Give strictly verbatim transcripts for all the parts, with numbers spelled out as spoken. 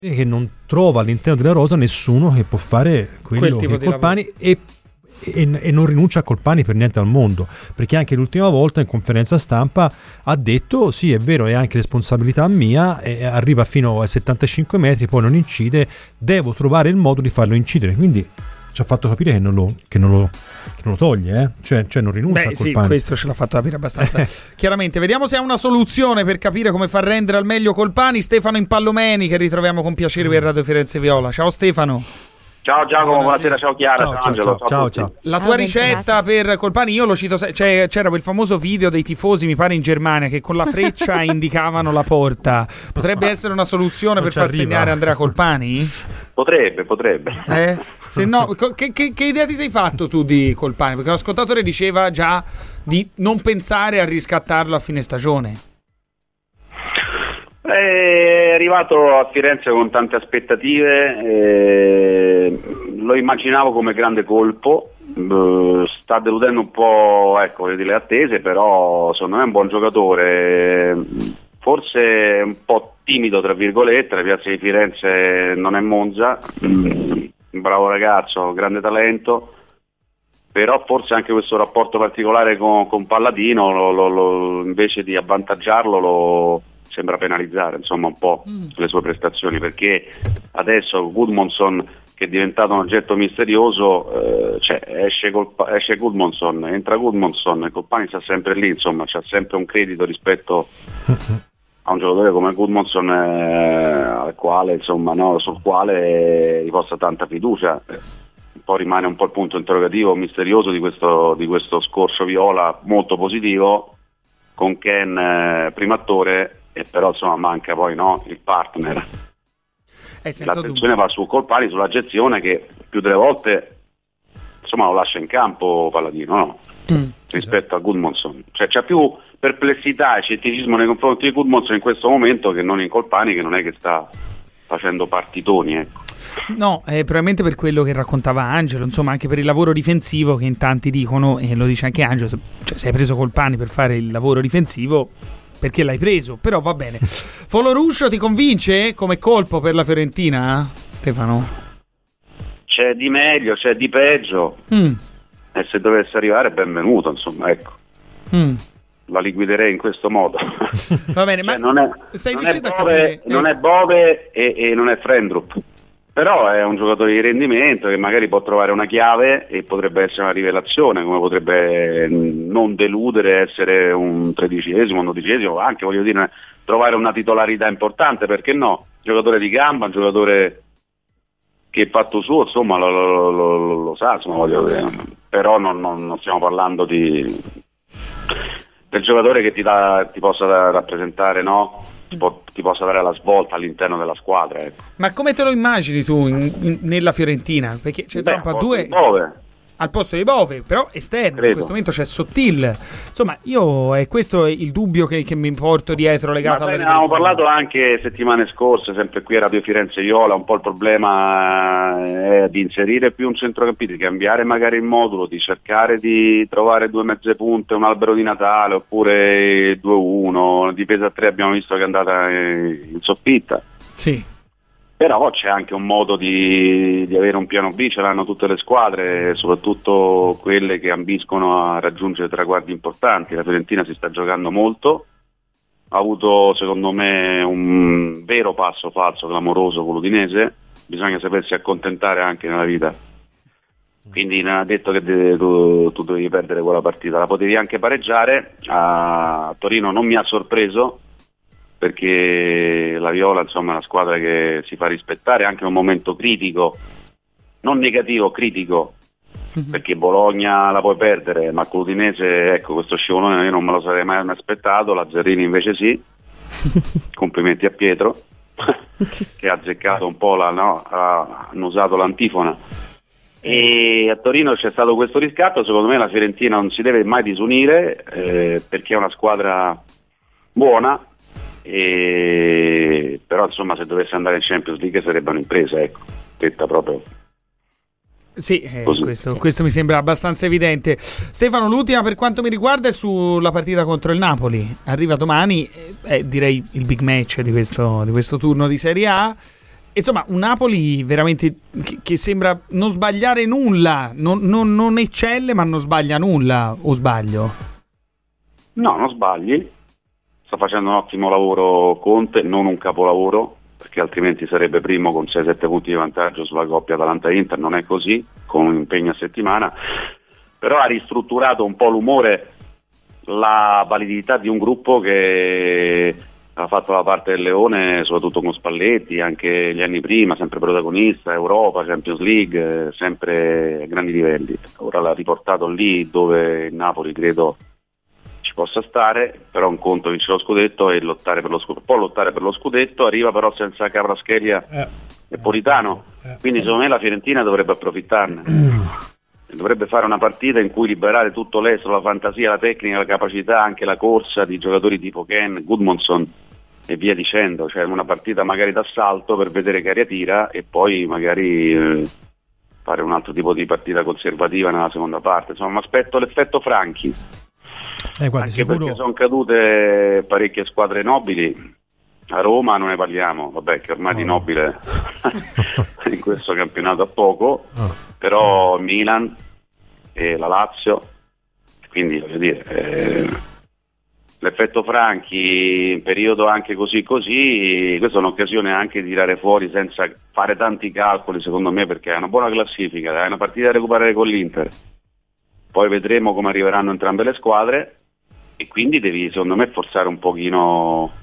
che non trova all'interno della rosa nessuno che può fare quello Quel che Colpani e, e, e non rinuncia a Colpani per niente al mondo, perché anche l'ultima volta in conferenza stampa ha detto sì, è vero, è anche responsabilità mia, e arriva fino ai settantacinque metri, poi non incide, devo trovare il modo di farlo incidere, quindi ci ha fatto capire che non lo, che non lo, che non lo toglie, eh? cioè, cioè non rinuncia Beh, a Colpani. sì, questo ce l'ha fatto capire abbastanza chiaramente. Vediamo se ha una soluzione per capire come far rendere al meglio Colpani. Stefano Impallomeni, che ritroviamo con piacere per Radio Firenze Viola. Ciao Stefano. Ciao Giacomo, buonasera, ciao Chiara, ciao, ciao Angelo. Ciao, ciao, ciao, ciao. La tua ricetta per Colpani, io lo cito, cioè, c'era quel famoso video dei tifosi, mi pare in Germania, che con la freccia indicavano la porta. Potrebbe essere una soluzione non per far arriva. segnare Andrea Colpani? Potrebbe, potrebbe. Eh? Se no, che, che, che idea ti sei fatto tu di Colpani? Perché l'ascoltatore diceva già di non pensare a riscattarlo a fine stagione. È arrivato a Firenze con tante aspettative, eh, lo immaginavo come grande colpo, eh, sta deludendo un po', ecco, le attese, però secondo me è un buon giocatore, forse un po' timido tra virgolette, la piazza di Firenze non è Monza, un bravo ragazzo, grande talento, però forse anche questo rapporto particolare con, con Palladino lo, lo, lo, invece di avvantaggiarlo lo sembra penalizzare, insomma, un po' mm. le sue prestazioni, perché adesso Gudmundsson, che è diventato un oggetto misterioso, eh, cioè esce, colpa, esce Gudmundsson, entra Gudmundsson e Colpani sta sempre lì, insomma, c'ha sempre un credito rispetto a un giocatore come Gudmundsson, eh, al quale, insomma, no, sul quale gli possa tanta fiducia. Un po' rimane un po' il punto interrogativo misterioso di questo, di questo scorcio viola molto positivo, con Ken eh, primo attore, e però insomma manca poi, no, il partner. Eh, L'attenzione va su Colpani, sulla gestione, che più delle volte insomma lo lascia in campo Palladino, no? Mm. Rispetto a Gudmundsson, cioè c'è più perplessità e scetticismo nei confronti di Gudmundsson in questo momento che non in Colpani, che non è che sta facendo partitoni, ecco. No, eh, probabilmente per quello che raccontava Angelo, insomma, anche per il lavoro difensivo, che in tanti dicono, e lo dice anche Angelo, cioè se hai preso Colpani per fare il lavoro difensivo, perché l'hai preso? Però va bene. Foloruscio ti convince come colpo per la Fiorentina, Stefano? C'è di meglio, c'è di peggio, mm. e se dovesse arrivare benvenuto, insomma, ecco. Mm. La liquiderei in questo modo. Va bene, cioè, ma non è, stai non riuscendo è a Bove, capire? Non è Bove e, e non è Frendrup, però è un giocatore di rendimento che magari può trovare una chiave e potrebbe essere una rivelazione, come potrebbe non deludere, essere un tredicesimo, un dodicesimo, anche, voglio dire, trovare una titolarità importante, perché no? Giocatore di gamba, un giocatore che fatto suo, insomma, lo, lo, lo, lo sa, insomma, voglio dire, però non, non, non stiamo parlando di del giocatore che ti, da, ti possa rappresentare, no? Ti, po- ti possa dare la svolta all'interno della squadra, ecco. Ma come te lo immagini tu in, in, nella Fiorentina? Perché c'è Beh, troppo a due Bove. al posto di Bove, però esterno. Credo. In questo momento c'è Sottil. Insomma, io è questo il dubbio che, che mi porto dietro legato alla. Ne avevamo parlato anche settimane scorse, sempre qui a Radio Firenze Viola. Un po' il problema è di inserire più un centrocampista, di cambiare magari il modulo, di cercare di trovare due mezze punte, un albero di Natale, oppure due uno. Difesa a tre abbiamo visto che è andata in soffitta. Sì. Però c'è anche un modo di, di avere un piano B, ce l'hanno tutte le squadre, soprattutto quelle che ambiscono a raggiungere traguardi importanti. La Fiorentina si sta giocando molto, ha avuto secondo me un vero passo falso clamoroso con l'Udinese, bisogna sapersi accontentare anche nella vita. Quindi non ha detto che de- tu, tu dovevi perdere quella partita, la potevi anche pareggiare. A Torino non mi ha sorpreso, perché la Viola, insomma, è una squadra che si fa rispettare anche in un momento critico, non negativo, critico, mm-hmm. perché Bologna la puoi perdere, ma con l'Udinese, ecco, questo scivolone io non me lo sarei mai aspettato, la Zerrini invece sì, complimenti a Pietro, che ha azzeccato un po', la, no, ha usato l'antifona. E a Torino c'è stato questo riscatto, secondo me la Fiorentina non si deve mai disunire, eh, perché è una squadra buona, e però insomma se dovesse andare in Champions League sarebbe un'impresa, ecco, detta proprio. Sì, eh, questo, questo mi sembra abbastanza evidente. Stefano, l'ultima per quanto mi riguarda è sulla partita contro il Napoli, arriva domani, eh, direi il big match di questo, di questo turno di Serie A. Insomma, un Napoli veramente che, che sembra non sbagliare nulla, non, non, non eccelle ma non sbaglia nulla, o sbaglio? No, non sbagli, sta facendo un ottimo lavoro Conte, non un capolavoro, perché altrimenti sarebbe primo con sei sette punti di vantaggio sulla coppia Atalanta-Inter, non è così, con un impegno a settimana, però ha ristrutturato un po' l'umore, la validità di un gruppo che ha fatto la parte del Leone, soprattutto con Spalletti, anche gli anni prima, sempre protagonista, Europa, Champions League, sempre a grandi livelli. Ora l'ha riportato lì dove il Napoli credo ci possa stare, però un conto vincere lo scudetto e lottare per lo scudetto, può lottare per lo scudetto, arriva però senza Kvaratskhelia eh. e Politano, eh. quindi secondo me la Fiorentina dovrebbe approfittarne. Dovrebbe fare una partita in cui liberare tutto l'estero, la fantasia, la tecnica, la capacità, anche la corsa di giocatori tipo Ken, Gudmundsson e via dicendo, cioè una partita magari d'assalto per vedere che aria tira e poi magari eh, fare un altro tipo di partita conservativa nella seconda parte. Insomma, mi aspetto l'effetto Franchi, eh, guarda, anche sicuro... perché sono cadute parecchie squadre nobili. A Roma non ne parliamo, vabbè, che ormai oh. di nobile in questo campionato a poco, oh. però Milan e la Lazio, quindi voglio dire, eh, l'effetto Franchi in periodo anche così così, questa è un'occasione anche di tirare fuori senza fare tanti calcoli secondo me, perché è una buona classifica, è una partita da recuperare con l'Inter, poi vedremo come arriveranno entrambe le squadre e quindi devi secondo me forzare un pochino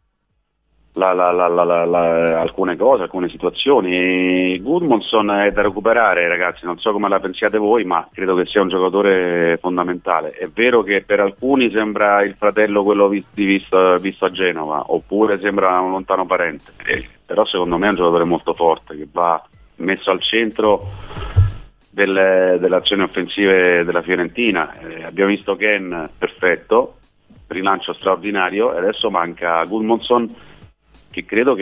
La, la, la, la, la, alcune cose, alcune situazioni. Gudmundsson è da recuperare, ragazzi, non so come la pensiate voi, ma credo che sia un giocatore fondamentale. È vero che per alcuni sembra il fratello quello visto, visto a Genova, oppure sembra un lontano parente, eh, però secondo me è un giocatore molto forte che va messo al centro delle, delle azioni offensive della Fiorentina. Eh, abbiamo visto Ken perfetto, rilancio straordinario, e adesso manca Gudmundsson, che credo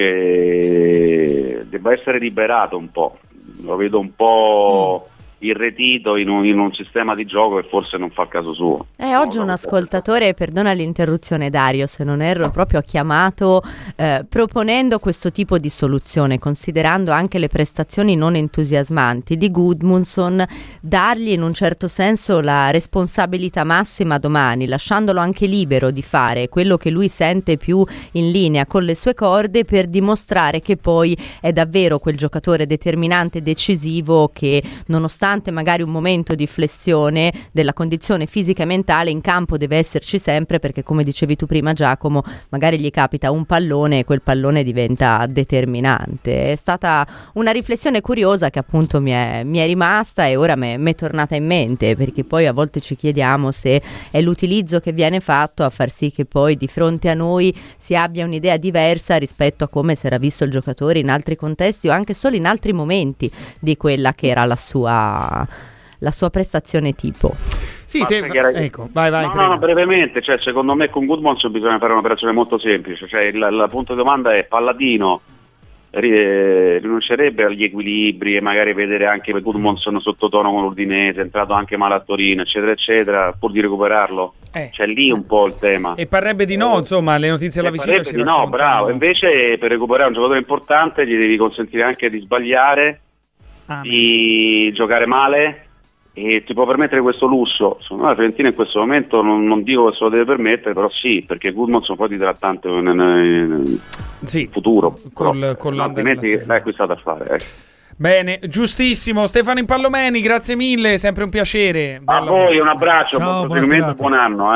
che debba essere liberato un po', lo vedo un po' irretito in un, in un sistema di gioco che forse non fa il caso suo. Eh, oggi un ascoltatore, perdona l'interruzione Dario se non erro, proprio ha chiamato eh, proponendo questo tipo di soluzione, considerando anche le prestazioni non entusiasmanti di Gudmundsson, dargli in un certo senso la responsabilità massima domani, lasciandolo anche libero di fare quello che lui sente più in linea con le sue corde, per dimostrare che poi è davvero quel giocatore determinante e decisivo che, nonostante magari un momento di flessione della condizione fisica e mentale, in campo deve esserci sempre, perché come dicevi tu prima Giacomo, magari gli capita un pallone e quel pallone diventa determinante. È stata una riflessione curiosa che appunto mi è, mi è rimasta e ora mi è tornata in mente, perché poi a volte ci chiediamo se è l'utilizzo che viene fatto a far sì che poi di fronte a noi si abbia un'idea diversa rispetto a come si era visto il giocatore in altri contesti o anche solo in altri momenti di quella che era la sua la sua prestazione tipo. Sì, Stefano, era... ecco, vai vai. No, no, no, brevemente, cioè secondo me con Gudmundsson bisogna fare un'operazione molto semplice, cioè il, il punto di domanda è: Palladino rinuncerebbe agli equilibri e magari vedere anche Gudmundsson sottotono con l'Udinese, è entrato anche male a Torino, eccetera eccetera, pur di recuperarlo? Eh. C'è lì un po' il tema. E parrebbe di no, insomma, le notizie alla vicina ci di no, bravo. Invece per recuperare un giocatore importante gli devi consentire anche di sbagliare, ah, di giocare male, e ti può permettere questo lusso. Secondo me la Fiorentina in questo momento non, non dico che se lo deve permettere, però sì, perché Gudmundsson poi ti darà tanto in, in, in sì, futuro, col, però, con altrimenti l'hai acquistato a fare, eh. Bene, giustissimo. Stefano Impallomeni, grazie mille, sempre un piacere. A voi un abbraccio, ciao, buon proseguimento, buon anno, eh.